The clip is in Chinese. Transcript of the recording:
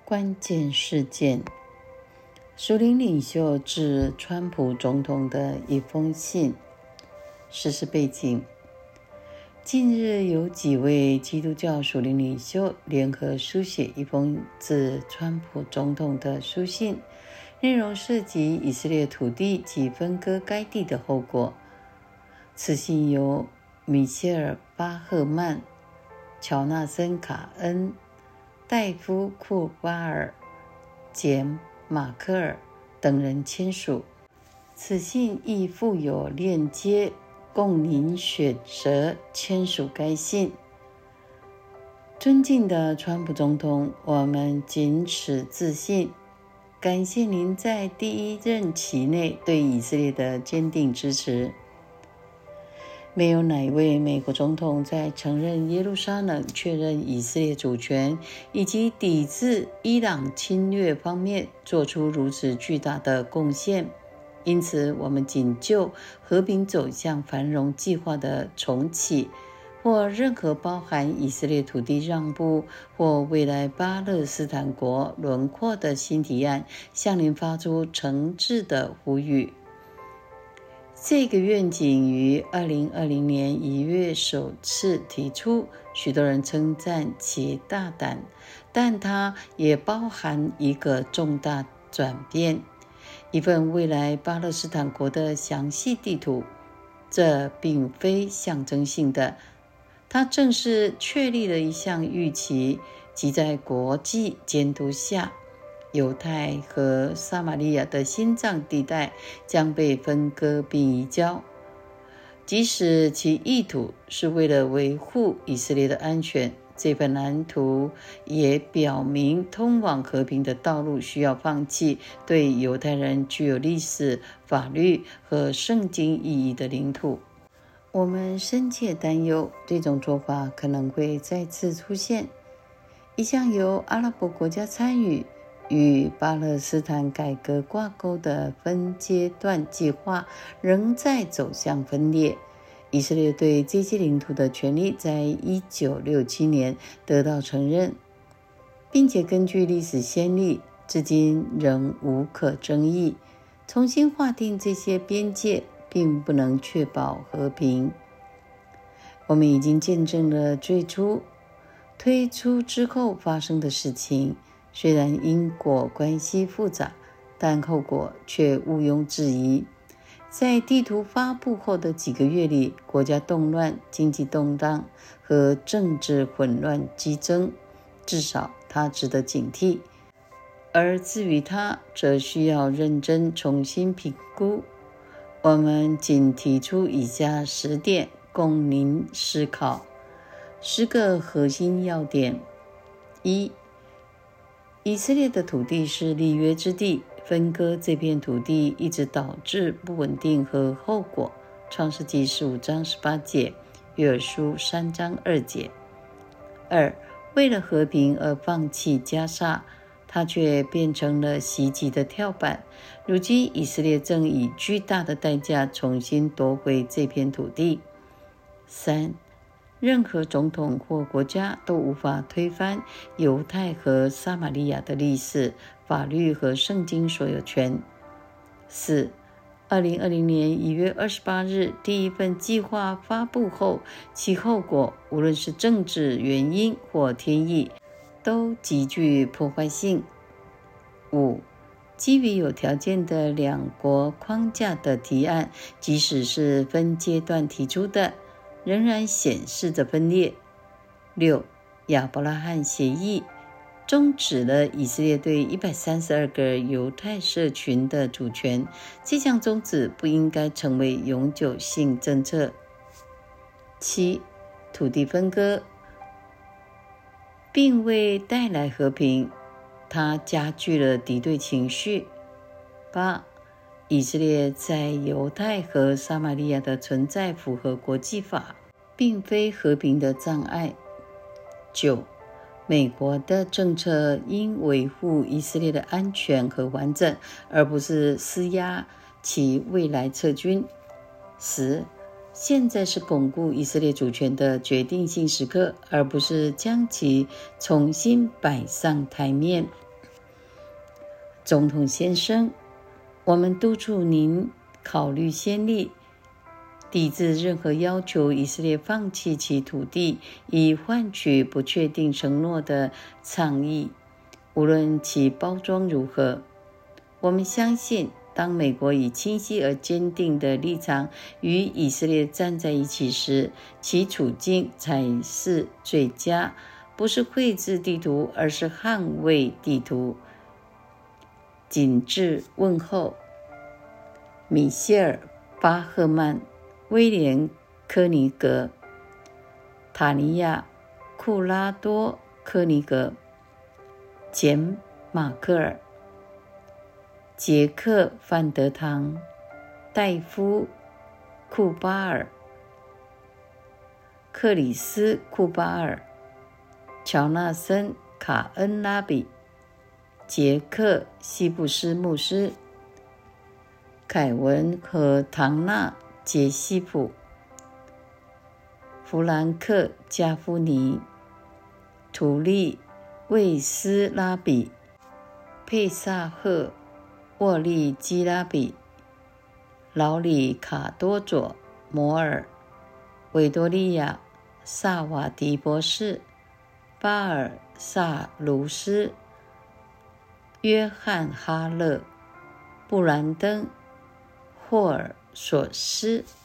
关键事件：属灵领袖致川普总统的一封信。事实背景：近日有几位基督教属灵领袖联合书写一封致川普总统的书信，内容涉及以色列土地及分割该地的后果。此信由米歇尔·巴赫曼、乔纳森·卡恩、戴夫·库巴尔、简·马克尔等人签署。此信亦附有链接，供您选择签署该信。尊敬的川普总统，我们谨此致信，感谢您在第一任期内对以色列的坚定支持。没有哪一位美国总统在承认耶路撒冷、确认以色列主权以及抵制伊朗侵略方面做出如此巨大的贡献。因此，我们仅就和平走向繁荣计划的重启，或任何包含以色列土地让步或未来巴勒斯坦国轮廓的新提案，向您发出诚挚的呼吁。这个愿景于2020年1月首次提出，许多人称赞其大胆，但它也包含一个重大转变，一份未来巴勒斯坦国的详细地图。这并非象征性的，它正是确立了一项预期，即在国际监督下，犹太和撒玛利亚的心脏地带将被分割并移交，即使其意图是为了维护以色列的安全。这份蓝图也表明，通往和平的道路需要放弃对犹太人具有历史、法律和圣经意义的领土。我们深切担忧，这种做法可能会再次出现。一项由阿拉伯国家参与、与巴勒斯坦改革挂钩的分阶段计划仍在走向分裂。以色列对这些领土的权利在1967年得到承认，并且根据历史先例，至今仍无可争议。重新划定这些边界并不能确保和平。我们已经见证了最初推出之后发生的事情，虽然因果关系复杂，但后果却毋庸置疑。在地图发布后的几个月里，国家动乱、经济动荡和政治混乱激增，至少它值得警惕。而至于它，则需要认真重新评估。我们仅提出以下10点供您思考。10个核心要点。1、以色列的土地是立约之地，分割这片土地一直导致不稳定和后果。创世纪15章18节，约珥书3章2节。2、为了和平而放弃加沙，它却变成了袭击的跳板。如今以色列正以巨大的代价重新夺回这片土地。3、任何总统或国家都无法推翻犹太和撒玛利亚的历史、法律和圣经所有权。4、2020年1月28日第一份计划发布后，其后果无论是政治原因或天意，都极具破坏性。5、基于有条件的两国框架的提案，即使是分阶段提出的，仍然显示着分裂。6、亚伯拉罕协议终止了以色列对132个犹太社群的主权，这项终止不应该成为永久性政策。7、土地分割并未带来和平，它加剧了敌对情绪。8、以色列在犹太和撒玛利亚的存在符合国际法，并非和平的障碍。9、美国的政策应维护以色列的安全和完整，而不是施压其未来撤军。10、现在是巩固以色列主权的决定性时刻，而不是将其重新摆上台面。 总统先生，我们督促您考虑先例，抵制任何要求以色列放弃其土地以换取不确定承诺的倡议，无论其包装如何。我们相信，当美国以清晰而坚定的立场与以色列站在一起时，其处境才是最佳，不是绘制地图，而是捍卫地图。谨致问候，米歇尔·巴赫曼、威廉·科尼格、塔尼亚·库拉多科尼格、简·马克尔、杰克·范德唐、戴夫·库巴尔、克里斯·库巴尔、乔纳森·卡恩拉比、杰克·西布斯牧师、凯文和唐纳·杰西普、弗兰克·加夫尼、图利·魏斯拉比、佩萨赫·沃利基拉比、劳里卡多佐·摩尔、维多利亚·萨瓦迪博士、巴尔萨卢斯、约翰·哈勒、布兰登·霍尔索斯。